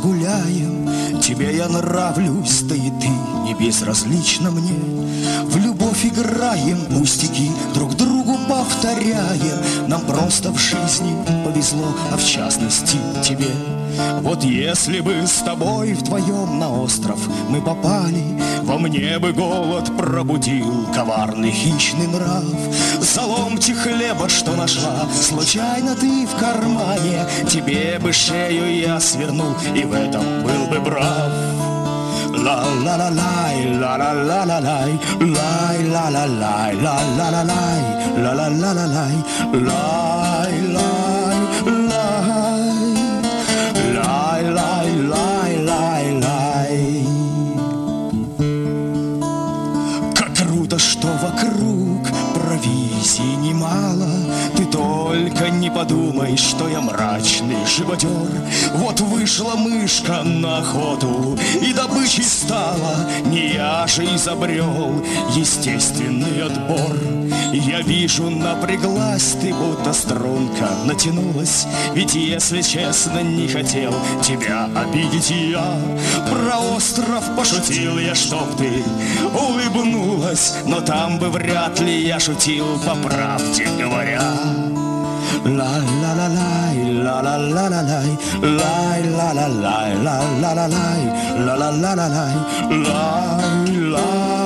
гуляем. Тебе я нравлюсь, да и ты не безразлична мне. В любовь играем, пустяки друг другу повторяем. Нам просто в жизни повезло, а в частности тебе. Вот если бы с тобой вдвоем на остров мы попали, во мне бы голод пробудил коварный хищный нрав. За ломти хлеба, что нашла случайно ты в кармане, тебе бы шею я свернул, и в этом был бы прав. Ла-ла-ла-лай, ла-ла-ла-ла-лай, лай-ла-ла-лай, ла-ла-ла-лай, ла-ла-ла-ла-лай, лай-лай-лай. Что вокруг провизии немало. Ты только не подумай, что я мрачный живодер. Вот вышла мышка на охоту, и добычей стала. Не я же изобрел естественный отбор. Я вижу, напряглась ты, будто струнка натянулась. Ведь, если честно, не хотел тебя обидеть я. Про остров пошутил я, чтоб ты улыбнулась, но там бы вряд ли я шутил, по правде говоря. Ла-ла-ла-лай, ла-ла-ла-ла-лай, лай-ла-ла-лай, ла-ла-ла-лай, ла-ла-ла-ла-лай, лай-лай.